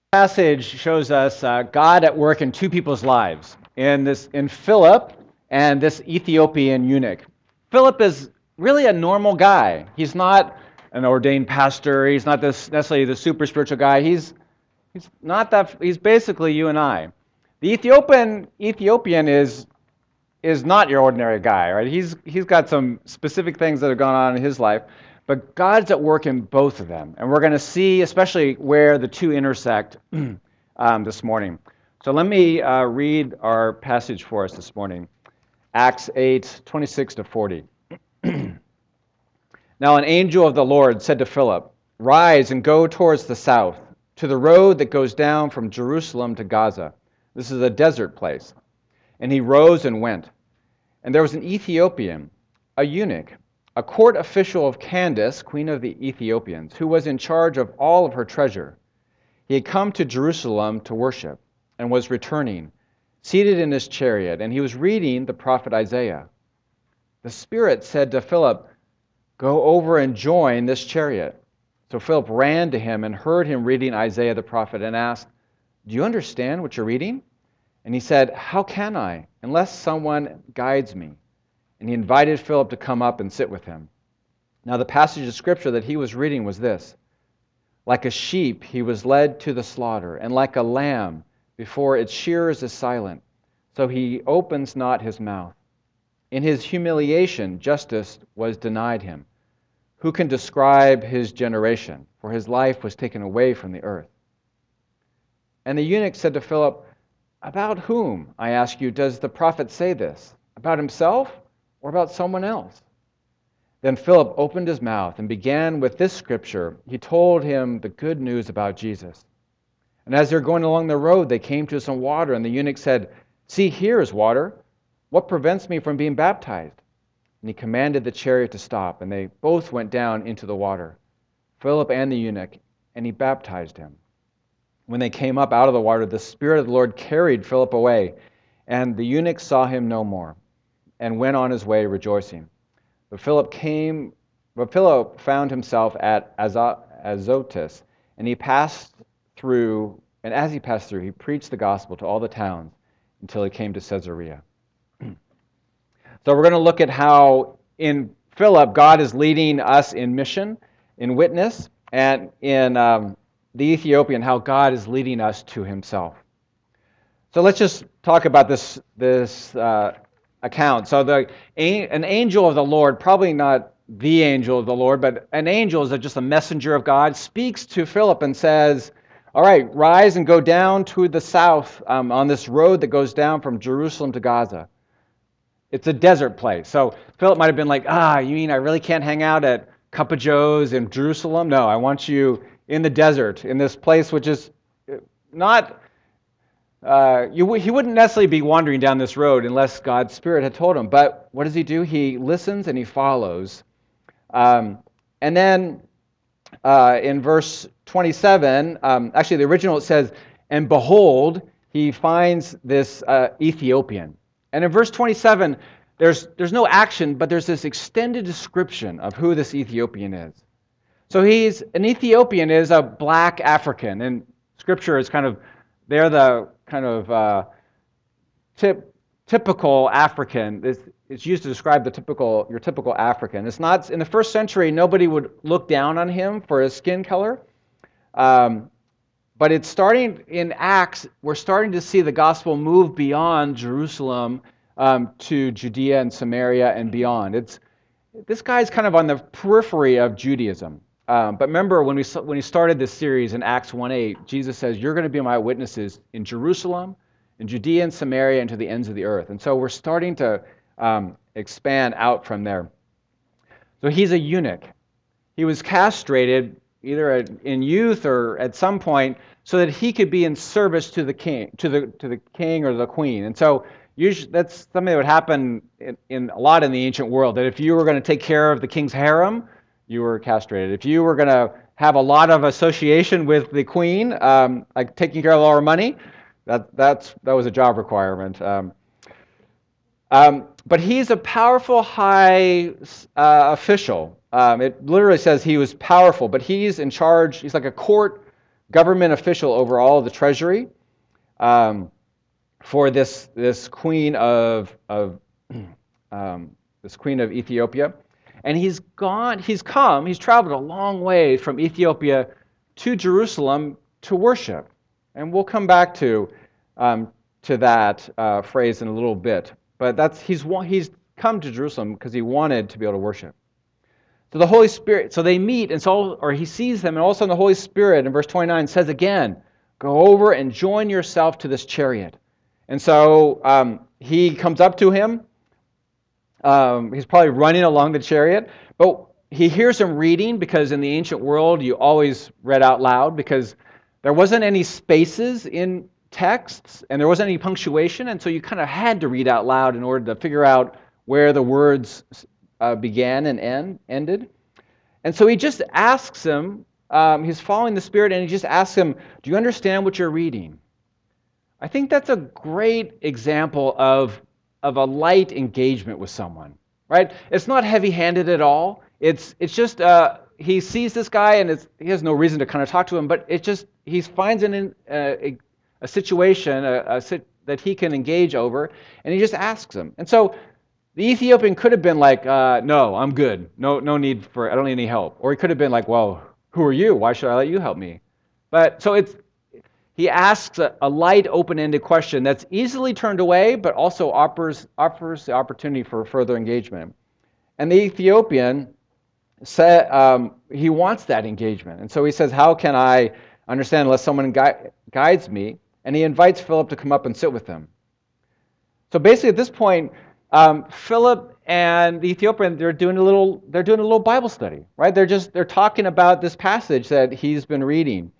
Passage shows us God at work in two people's lives, in Philip and this Ethiopian eunuch. Philip is really a normal guy. He's not an ordained pastor. He's not necessarily the super spiritual guy. He's not that. He's basically you and I. The Ethiopian is not your ordinary guy, right? He's got some specific things that have gone on in his life, but God's at work in both of them, and we're going to see especially where the two intersect this morning. So let me read our passage for us this morning, Acts 8:26 to 40. Now an angel of the Lord said to Philip, "Rise and go towards the south, to the road that goes down from Jerusalem to Gaza. This is a desert place." And he rose and went. And there was an Ethiopian, a eunuch, a court official of Candace, queen of the Ethiopians, who was in charge of all of her treasure. He had come to Jerusalem to worship and was returning, seated in his chariot, and he was reading the prophet Isaiah. The Spirit said to Philip, "Go over and join this chariot." So Philip ran to him and heard him reading Isaiah the prophet and asked, "Do you understand what you're reading?" And he said, "How can I, unless someone guides me?" And he invited Philip to come up and sit with him. Now the passage of Scripture that he was reading was this: "Like a sheep he was led to the slaughter, and like a lamb before its shearers is silent, so he opens not his mouth. In his humiliation justice was denied him. Who can describe his generation? For his life was taken away from the earth." And the eunuch said to Philip, "About whom, I ask you, does the prophet say this? About himself or about someone else?" Then Philip opened his mouth and began with this scripture. He told him the good news about Jesus. And as they were going along the road, they came to some water, and the eunuch said, "See, here is water. What prevents me from being baptized?" And he commanded the chariot to stop, and they both went down into the water, Philip and the eunuch, and he baptized him. When they came up out of the water, the Spirit of the Lord carried Philip away, and the eunuch saw him no more, and went on his way rejoicing. But Philip found himself at Azotus, and he passed through, and as he passed through, he preached the gospel to all the towns until he came to Caesarea. So we're going to look at how in Philip, God is leading us in mission, in witness, and in the Ethiopian, how God is leading us to himself. So let's just talk about this account. So an angel of the Lord, probably not the angel of the Lord, but an angel is just a messenger of God, speaks to Philip and says, "All right, rise and go down to the south on this road that goes down from Jerusalem to Gaza." It's a desert place. So Philip might have been like, "You mean I really can't hang out at Cup of Joe's in Jerusalem? No, I want you in the desert, in this place which is not, he wouldn't necessarily be wandering down this road unless God's Spirit had told him. But what does he do? He listens and he follows. And then in verse 27, actually the original it says, "And behold, he finds this Ethiopian." And in verse 27, there's no action, but there's this extended description of who this Ethiopian is. So an Ethiopian is a black African, and Scripture is they're the kind of typical African. It's used to describe your typical African. It's not, in the first century, nobody would look down on him for his skin color. But it's starting in Acts, we're starting to see the gospel move beyond Jerusalem to Judea and Samaria and beyond. This guy's kind of on the periphery of Judaism. But remember, when we started this series in Acts 1:8, Jesus says, "You're going to be my witnesses in Jerusalem, in Judea and Samaria, and to the ends of the earth." And so we're starting to expand out from there. So he's a eunuch. He was castrated either in youth or at some point so that he could be in service to the king, to the king or the queen. And so usually that's something that would happen in a lot in the ancient world, that if you were going to take care of the king's harem, you were castrated. If you were going to have a lot of association with the queen, like taking care of all her money, that was a job requirement. But he's a powerful high official. It literally says he was powerful, but he's in charge. He's like a court government official over all of the treasury um, for this queen of this queen of Ethiopia, and he's traveled a long way from Ethiopia to Jerusalem to worship, and we'll come back to that phrase in a little bit. But he's come to Jerusalem because he wanted to be able to worship. So the Holy Spirit, so they meet, or he sees them, and all of a sudden the Holy Spirit in verse 29 says again, "Go over and join yourself to this chariot." And so he comes up to him. He's probably running along the chariot, but he hears him reading, because in the ancient world you always read out loud, because there wasn't any spaces in texts and there wasn't any punctuation, and so you kind of had to read out loud in order to figure out where the words began and ended. And so he just asks him, he's following the Spirit, and he just asks him, "Do you understand what you're reading?" I think that's a great example of a light engagement with someone, right? It's not heavy-handed at all. It's just he sees this guy, and he has no reason to kind of talk to him, but he finds a situation that he can engage over, and he just asks him. And so the Ethiopian could have been like, "No, I'm good. No need I don't need any help." Or he could have been like, "Well, who are you? Why should I let you help me?" But so he asks a light, open-ended question that's easily turned away, but also offers the opportunity for further engagement. And the Ethiopian said he wants that engagement, and so he says, "How can I understand unless someone guides me?" And he invites Philip to come up and sit with him. So basically, at this point, Philip and the Ethiopian, they're doing a little Bible study, right? They're talking about this passage that he's been reading.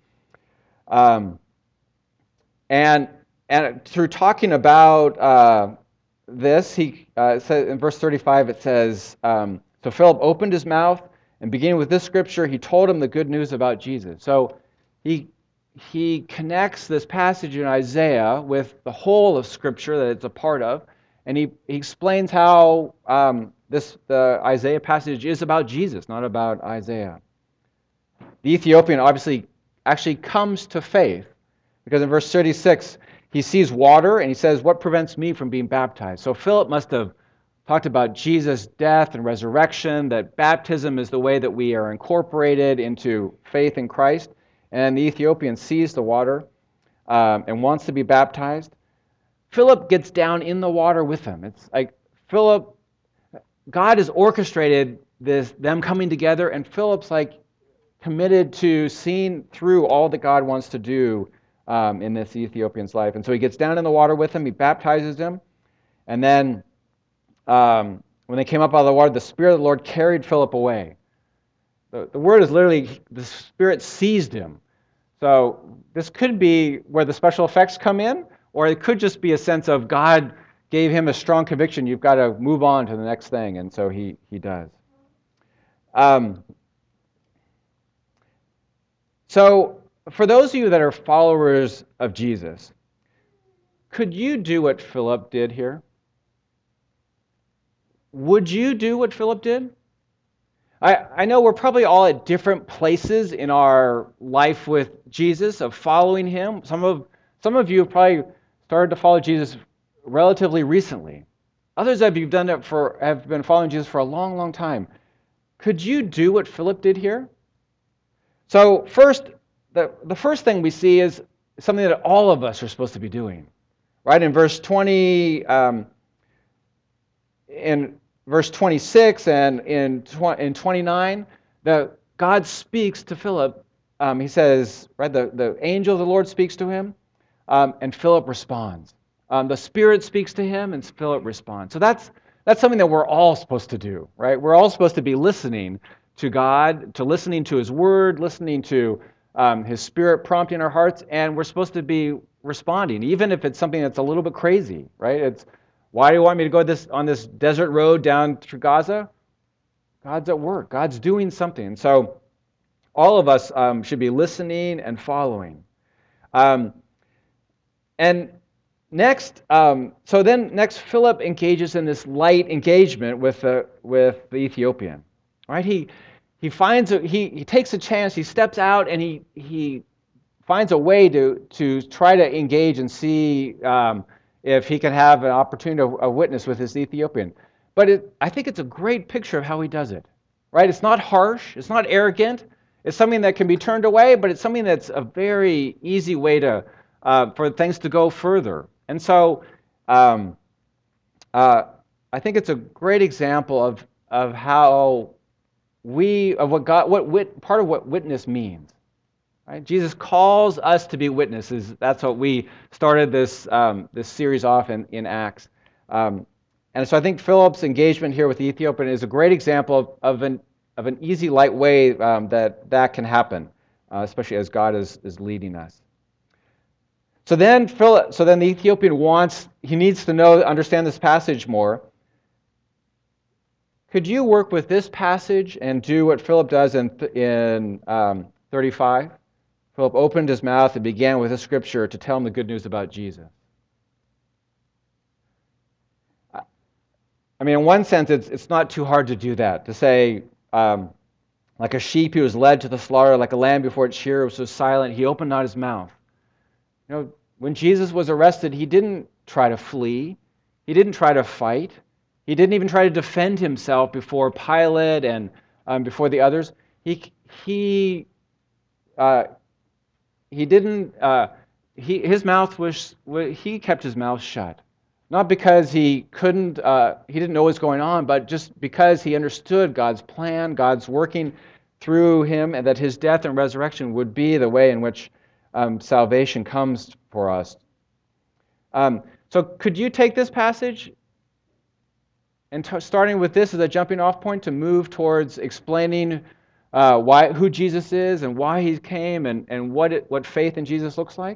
And through talking about this, he says in verse 35, it says, "So Philip opened his mouth, and beginning with this scripture, he told him the good news about Jesus." So he connects this passage in Isaiah with the whole of Scripture that it's a part of, and he explains how the Isaiah passage is about Jesus, not about Isaiah. The Ethiopian actually comes to faith, because in verse 36, he sees water, and he says, "What prevents me from being baptized?" So Philip must have talked about Jesus' death and resurrection, that baptism is the way that we are incorporated into faith in Christ. And the Ethiopian sees the water and wants to be baptized. Philip gets down in the water with him. It's like God has orchestrated them coming together, and Philip's like committed to seeing through all that God wants to do in this Ethiopian's life. And so he gets down in the water with him, he baptizes him, and then when they came up out of the water, the Spirit of the Lord carried Philip away. The word is literally, the Spirit seized him. So this could be where the special effects come in, or it could just be a sense of God gave him a strong conviction, you've got to move on to the next thing, and so he does. So for those of you that are followers of Jesus, could you do what Philip did here? Would you do what Philip did? I know we're probably all at different places in our life with Jesus, of following him. Some of you have probably started to follow Jesus relatively recently. Others of you have been following Jesus for a long, long time. Could you do what Philip did here? So first, the first thing we see is something that all of us are supposed to be doing. Right? In verse 20, in verse 26 and in 29, God speaks to Philip. He says, right, the angel of the Lord speaks to him, and Philip responds. The Spirit speaks to him, and Philip responds. So that's something that we're all supposed to do, right? We're all supposed to be listening to God, to listening to His Word, listening to His Spirit prompting our hearts, and we're supposed to be responding, even if it's something that's a little bit crazy, right? It's, why do you want me to go on this desert road down through Gaza? God's at work. God's doing something. And so all of us should be listening and following. And next, next, Philip engages in this light engagement with the Ethiopian. Right? He takes a chance. He steps out, and he finds a way to try to engage and see if he can have an opportunity of witness with this Ethiopian. But I think it's a great picture of how he does it, right? It's not harsh. It's not arrogant. It's something that can be turned away, but it's something that's a very easy way to for things to go further. And so um, I think it's a great example of how part of what witness means. Right? Jesus calls us to be witnesses. That's what we started this series off in Acts. And so I think Philip's engagement here with the Ethiopian is a great example of an easy, light way that can happen, especially as God is leading us. So then the Ethiopian needs to understand this passage more. Could you work with this passage and do what Philip does in 35? Philip opened his mouth and began with a scripture to tell him the good news about Jesus. I mean, in one sense, it's not too hard to do that, to say, like a sheep he was led to the slaughter, like a lamb before its shearer was so silent, he opened not his mouth. You know, when Jesus was arrested, he didn't try to flee. He didn't try to fight. He didn't even try to defend himself before Pilate and before the others. His mouth he kept his mouth shut. Not because he didn't know what was going on, but just because he understood God's plan, God's working through him, and that his death and resurrection would be the way in which salvation comes for us. So could you take this passage and starting with this as a jumping off point to move towards explaining who Jesus is and why he came and what faith in Jesus looks like?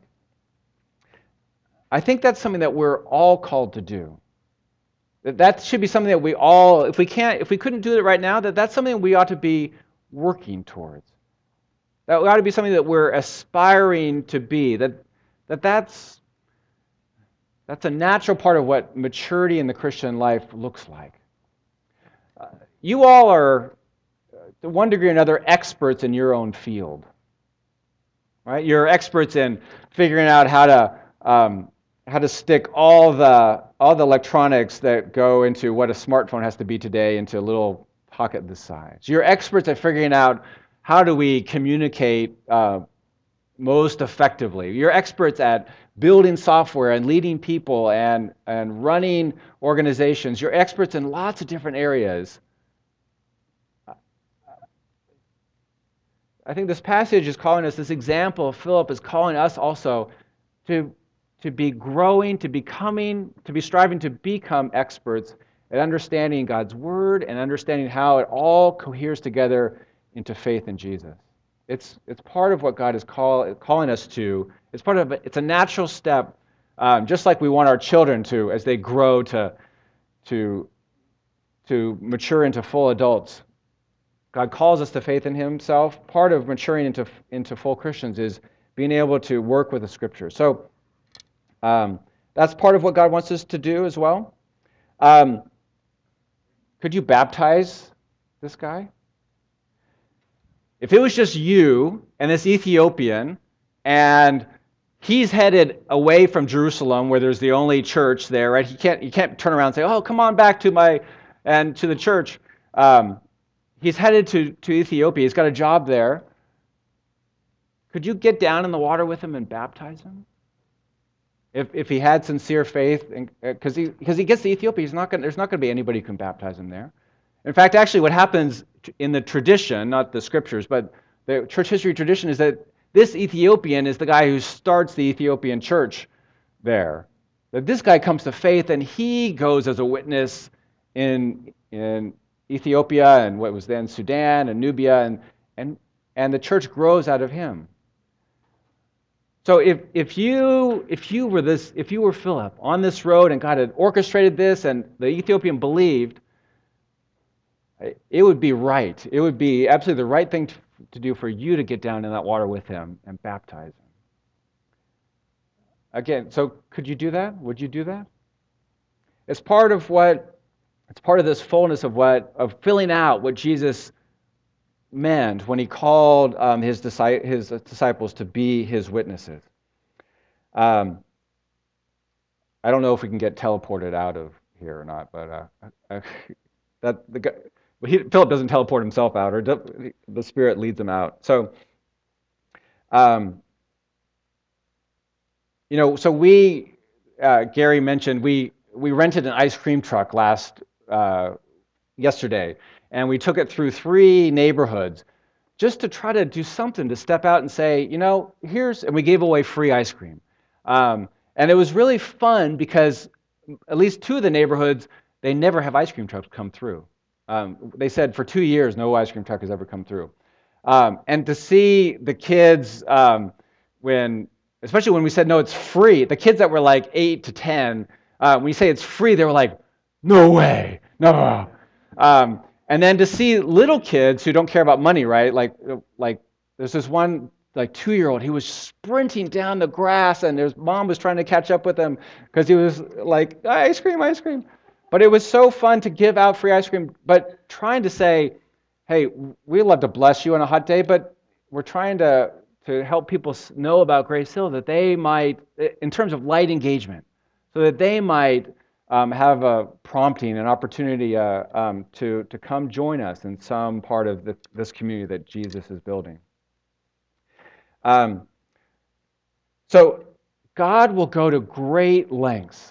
I think that's something that we're all called to do. That should be something that we all, if we couldn't do it right now, that's something we ought to be working towards. That ought to be something that we're aspiring to be. That's a natural part of what maturity in the Christian life looks like. You all are, to one degree or another, experts in your own field. Right? You're experts in figuring out how to stick all the electronics that go into what a smartphone has to be today into a little pocket this size. You're experts at figuring out how do we communicate most effectively. You're experts at building software and leading people and running organizations. You're experts in lots of different areas. I think this passage is calling us, this example of Philip is calling us also to be growing, to be striving to become experts at understanding God's Word and understanding how it all coheres together into faith in Jesus. It's part of what God is calling us to. It's a natural step, just like we want our children to, as they grow to mature into full adults. God calls us to faith in Himself. Part of maturing into full Christians is being able to work with the Scriptures. So that's part of what God wants us to do as well. Could you baptize this guy? If it was just you and this Ethiopian, and he's headed away from Jerusalem, where there's the only church there, right? You can't turn around and say, "Oh, come on back to the church." He's headed to Ethiopia. He's got a job there. Could you get down in the water with him and baptize him? If he had sincere faith, because he gets to Ethiopia, there's not going to be anybody who can baptize him there. In fact, actually, what happens in the tradition, not the scriptures, but the church history tradition, is that this Ethiopian is the guy who starts the Ethiopian church there. That this guy comes to faith and he goes as a witness in Ethiopia and what was then Sudan and Nubia, and the church grows out of him. So if you were Philip on this road and God had orchestrated this and the Ethiopian believed, it would be right. It would be absolutely the right thing to do for you to get down in that water with him and baptize him. Again, so could you do that? Would you do that? It's part of this fullness of filling out what Jesus meant when he called his disciples to be his witnesses. Um, I don't know if we can get teleported out of here or not, but Philip doesn't teleport himself out, or the Spirit leads him out. So, so Gary mentioned we rented an ice cream truck yesterday, and we took it through 3 neighborhoods just to try to do something to step out and say, and we gave away free ice cream. And it was really fun because at least 2 of the neighborhoods, they never have ice cream trucks come through. They said for 2 years, no ice cream truck has ever come through. And to see the kids, especially when we said, no, it's free, the kids that were like 8 to 10, when we say it's free, they were like, no way, no. And then to see little kids who don't care about money, right? Like there's this one 2-year-old. He was sprinting down the grass, and his mom was trying to catch up with him because he was like, ice cream, ice cream. But it was so fun to give out free ice cream, but trying to say, hey, we love to bless you on a hot day, but we're trying to help people know about Grace Hill, that they might, in terms of light engagement, so that they might have a prompting, an opportunity to come join us in some part of this community that Jesus is building. So God will go to great lengths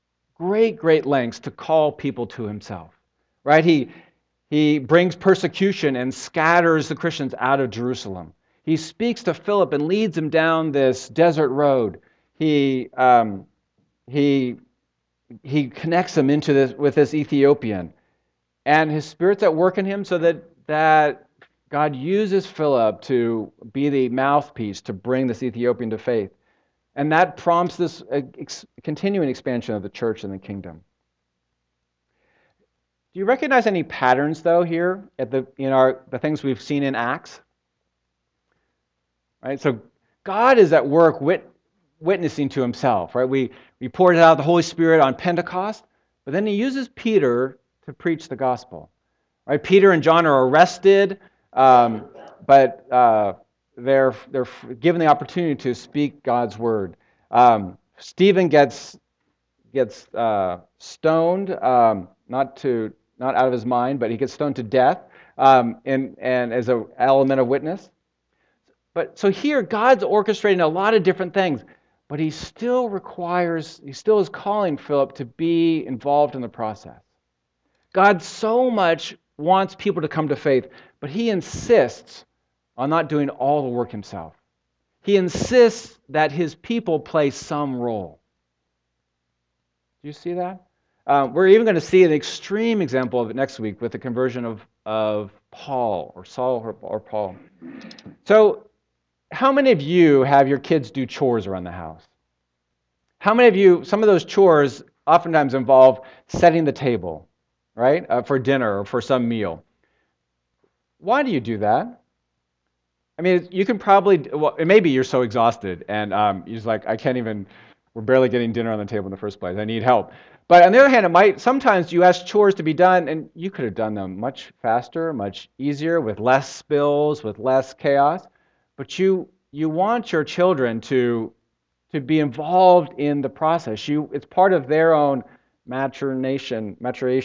to call people to himself, right? He brings persecution and scatters the Christians out of Jerusalem. He speaks to Philip and leads him down this desert road. He connects him into this with this Ethiopian, and his Spirit's at work in him, so that God uses Philip to be the mouthpiece to bring this Ethiopian to faith. And that prompts this continuing expansion of the church and the kingdom. Do you recognize any patterns, though, here in the things we've seen in Acts? Right? So God is at work witnessing to himself. Right? We poured out the Holy Spirit on Pentecost, but then he uses Peter to preach the gospel. Right? Peter and John are arrested, but they're given the opportunity to speak God's word. Stephen gets stoned, not out of his mind, but he gets stoned to death, and as an element of witness. But so here, God's orchestrating a lot of different things, but he still is calling Philip to be involved in the process. God so much wants people to come to faith, but he insists on not doing all the work himself. He insists that his people play some role. Do you see that? We're even going to see an extreme example of it next week with the conversion of Paul, or Saul, or Paul. So, how many of you have your kids do chores around the house? How many of you, some of those chores oftentimes involve setting the table, right, for dinner or for some meal? Why do you do that? I mean, you can probably, maybe you're so exhausted and you're just like, we're barely getting dinner on the table in the first place. I need help. But on the other hand, sometimes you ask chores to be done, and you could have done them much faster, much easier, with less spills, with less chaos. But you want your children to be involved in the process. It's part of their own maturation,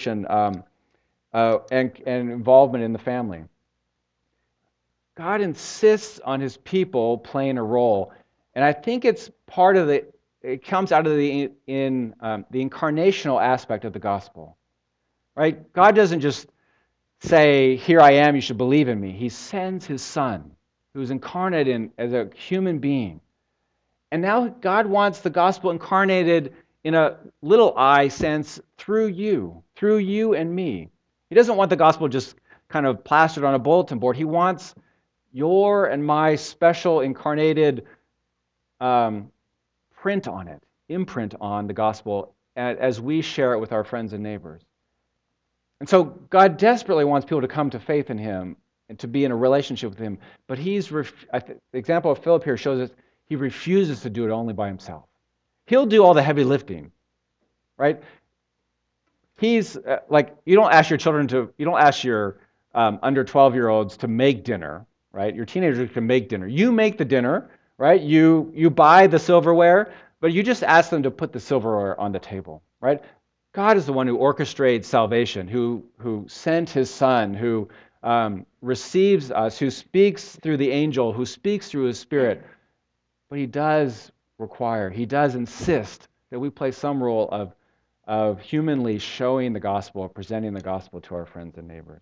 and involvement in the family. God insists on his people playing a role, and I think it's part of it comes out of the incarnational aspect of the gospel, right? God doesn't just say, "Here I am, you should believe in me." He sends his Son, who's incarnate as a human being, and now God wants the gospel incarnated in a little I sense through you and me. He doesn't want the gospel just kind of plastered on a bulletin board. He wants your and my special incarnated imprint on the gospel as we share it with our friends and neighbors. And so God desperately wants people to come to faith in him and to be in a relationship with him. But the example of Philip here shows us he refuses to do it only by himself. He'll do all the heavy lifting, right? He's you don't ask your under 12-year-olds to make dinner, right? Your teenagers can make dinner. You make the dinner, right? You buy the silverware, but you just ask them to put the silverware on the table, right? God is the one who orchestrates salvation, who sent his son, who receives us, who speaks through the angel, who speaks through his spirit. But he does insist that we play some role of humanly showing the gospel, presenting the gospel to our friends and neighbors.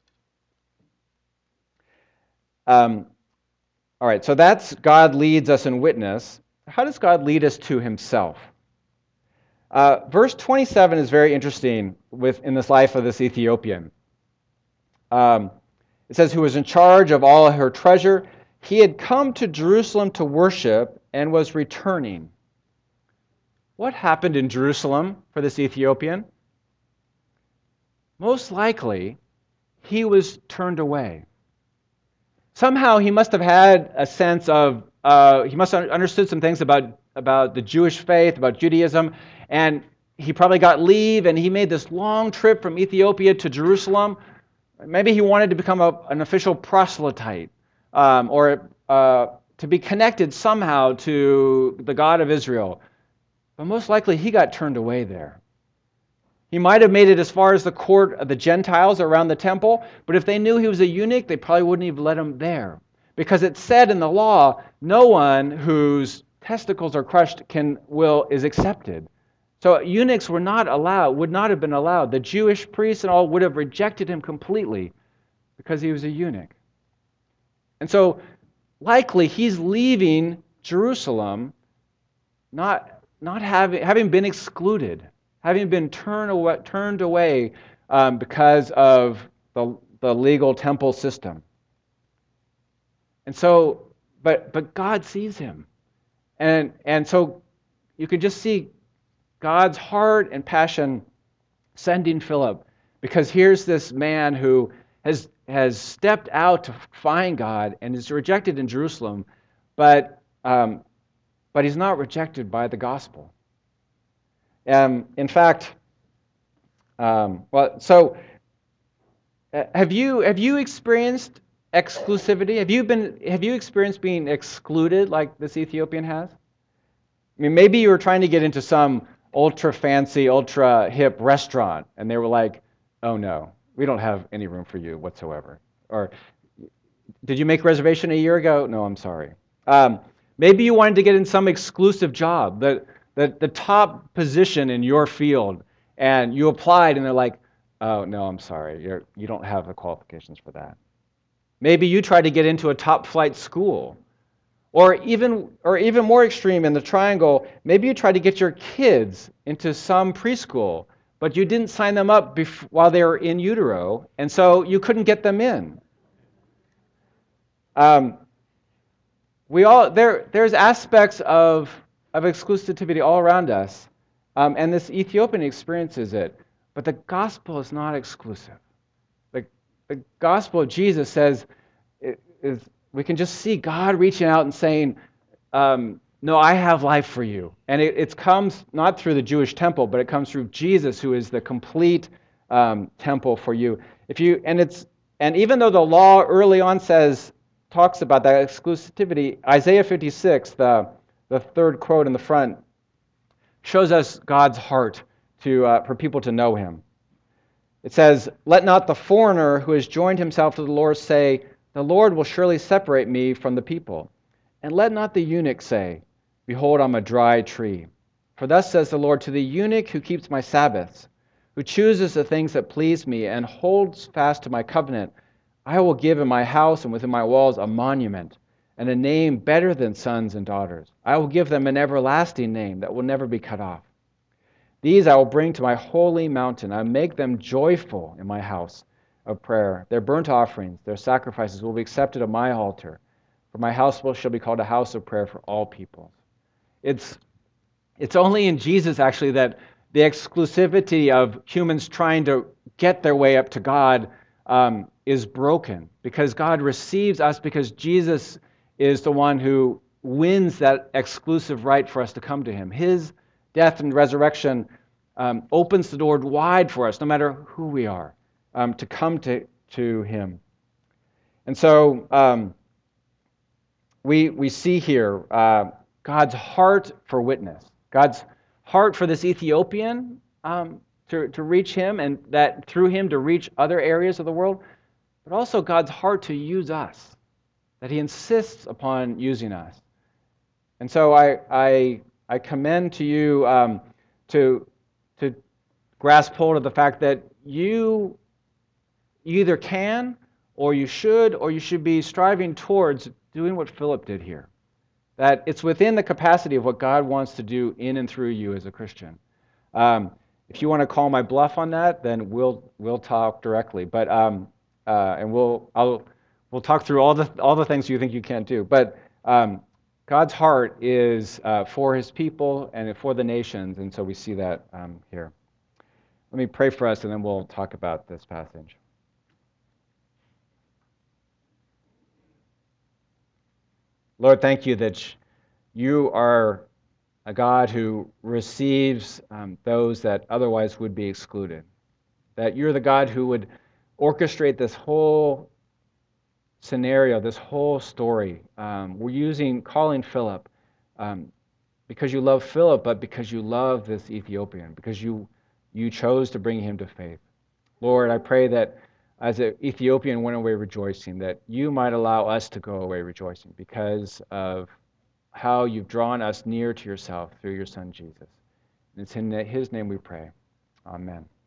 All right, so that's God leads us in witness. How does God lead us to himself? Verse 27 is very interesting in this life of this Ethiopian. It says, who was in charge of all her treasure. He had come to Jerusalem to worship and was returning. What happened in Jerusalem for this Ethiopian? Most likely, he was turned away. Somehow he must have had a sense of, he must have understood some things about the Jewish faith, about Judaism, and he probably got leave and he made this long trip from Ethiopia to Jerusalem. Maybe he wanted to become an official proselyte or to be connected somehow to the God of Israel. But most likely he got turned away there. He might have made it as far as the court of the Gentiles around the temple, but if they knew he was a eunuch, they probably wouldn't even let him there. Because it said in the law, no one whose testicles are crushed is accepted. So eunuchs would not have been allowed. The Jewish priests and all would have rejected him completely because he was a eunuch. And so likely he's leaving Jerusalem not having been excluded, having been turned away because of the legal temple system. And so, but God sees him. And so you can just see God's heart and passion sending Philip, because here's this man who has stepped out to find God and is rejected in Jerusalem, but he's not rejected by the gospel. In fact, have you experienced exclusivity? Have you experienced being excluded like this Ethiopian has? I mean, maybe you were trying to get into some ultra fancy, ultra hip restaurant, and they were like, "Oh no, we don't have any room for you whatsoever." Or, "Did you make a reservation a year ago?" "No, I'm sorry." Maybe you wanted to get in some exclusive job, the top position in your field, and you applied, and they're like, "Oh no, I'm sorry, you don't have the qualifications for that." Maybe you tried to get into a top flight school. Or even more extreme in the triangle, maybe you tried to get your kids into some preschool, but you didn't sign them up while they were in utero, and so you couldn't get them in. There's aspects of exclusivity all around us, and this Ethiopian experiences it, but the gospel is not exclusive. The gospel of Jesus says we can just see God reaching out and saying, no, I have life for you. And it comes not through the Jewish temple, but it comes through Jesus, who is the complete temple for you. And even though the law early on talks about that exclusivity, Isaiah 56, the third quote in the front, shows us God's heart for people to know him. It says, "Let not the foreigner who has joined himself to the Lord say, the Lord will surely separate me from the people. And let not the eunuch say, behold, I'm a dry tree. For thus says the Lord to the eunuch who keeps my Sabbaths, who chooses the things that please me and holds fast to my covenant, I will give in my house and within my walls a monument and a name better than sons and daughters. I will give them an everlasting name that will never be cut off. These I will bring to my holy mountain. I will make them joyful in my house of prayer. Their burnt offerings, their sacrifices will be accepted at my altar. For my house shall be called a house of prayer for all peoples." It's only in Jesus, actually, that the exclusivity of humans trying to get their way up to God is broken, because God receives us, because Jesus is the one who wins that exclusive right for us to come to him. His death and resurrection opens the door wide for us, no matter who we are, to come to to him. And so we see here God's heart for witness, God's heart for this Ethiopian to reach him, and that through him to reach other areas of the world, but also God's heart to use us, that he insists upon using us. And so I commend to you to grasp hold of the fact that you either can or you should be striving towards doing what Philip did here. That it's within the capacity of what God wants to do in and through you as a Christian. If you want to call my bluff on that, then we'll talk directly. But and we'll talk through all the things you think you can't do. But God's heart is for his people and for the nations, and so we see that here. Let me pray for us, and then we'll talk about this passage. Lord, thank you that you are a God who receives those that otherwise would be excluded. That you're the God who would orchestrate this whole scenario, this whole story. We're calling Philip because you love Philip, but because you love this Ethiopian, because you chose to bring him to faith. Lord, I pray that as the Ethiopian went away rejoicing, that you might allow us to go away rejoicing because of how you've drawn us near to yourself through your Son, Jesus. And it's in his name we pray. Amen.